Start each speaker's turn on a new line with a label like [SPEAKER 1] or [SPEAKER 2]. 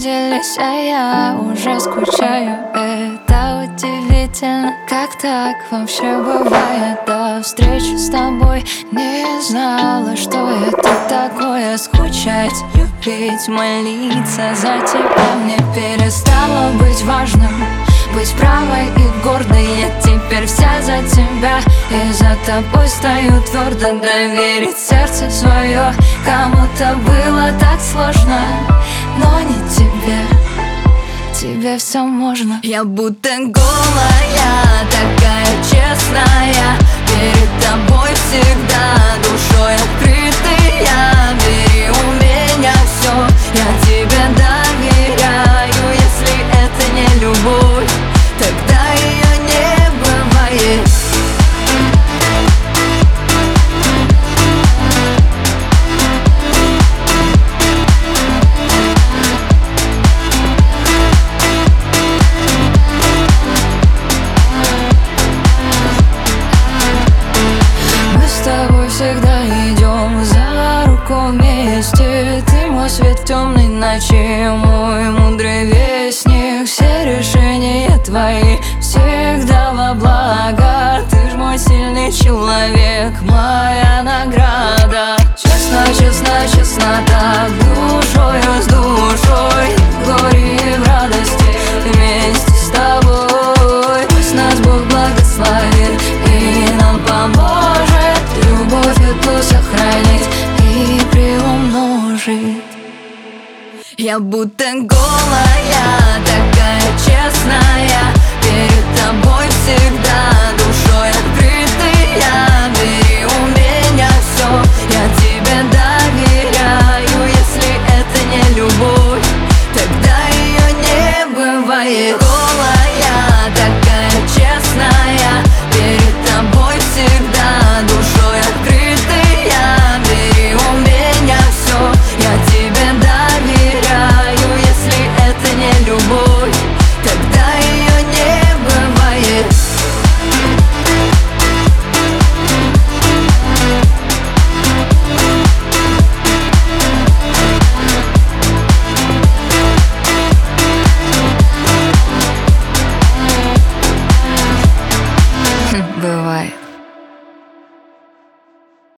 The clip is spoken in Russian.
[SPEAKER 1] виделись, а я уже скучаю. Это удивительно, как так вообще бывает. До встречи с тобой не знала, что это такое. Скучать, любить, молиться за тебя мне перестало быть важным. Быть правой и гордой, я теперь вся за тебя. И за тобой стою твердо, доверить сердце свое. Кому-то было так сложно, но не тебе. Тебе все можно. Я будто голая, такая честная, перед тобой всегда душой открытая. Бери у меня все, я тебе доверяю. Если это не любовь, тогда ее не бывает. Мы с тобой всегда идем за руку вместе. Ты мой свет в темной ночи, мой мудрый вестник. Все решения твои всегда во благо. Ты ж мой сильный человек, моя награда. Честно, честно, честно так, душою с душой, в горе и в радости вместе с тобой. Пусть нас Бог благословит и нам поможет любовь эту сохранить и приумножить. Я будто голая, такая честная, перед тобой всегда душой открытая. Бери у меня все, я тебе доверяю. Если это не любовь, тогда ее не бывает.